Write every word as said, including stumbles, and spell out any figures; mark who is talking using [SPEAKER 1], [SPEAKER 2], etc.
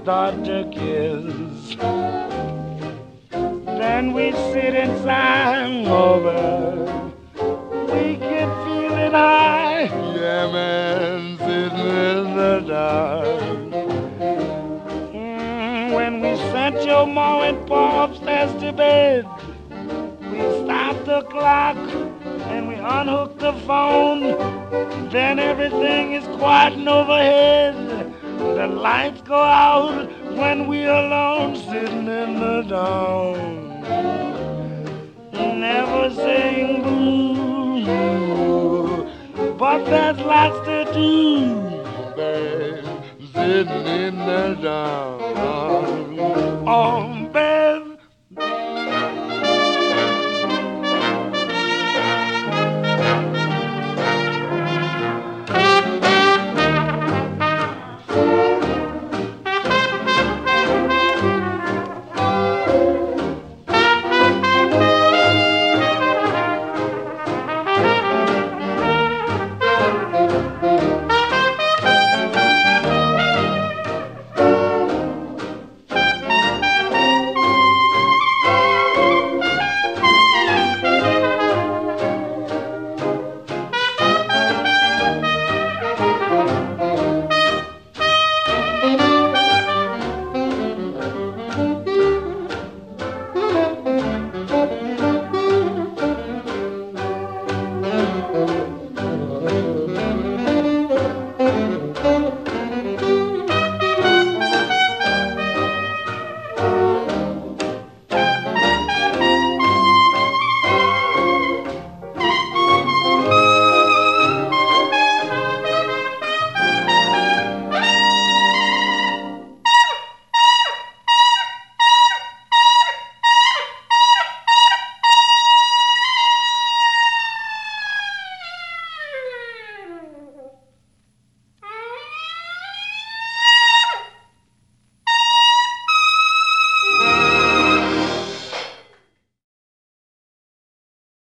[SPEAKER 1] start to kiss. Then we sit and sang over. We can feel it high. Yeah, man, sitting in the dark. Mm, when we sent your ma and pa upstairs to bed, we stopped the clock and we unhooked the phone. Then everything is quiet and overhead. The lights go out when we're alone, sitting in the dark. Never saying boo, but there's lots to do, babe, sitting in the dark. Oh,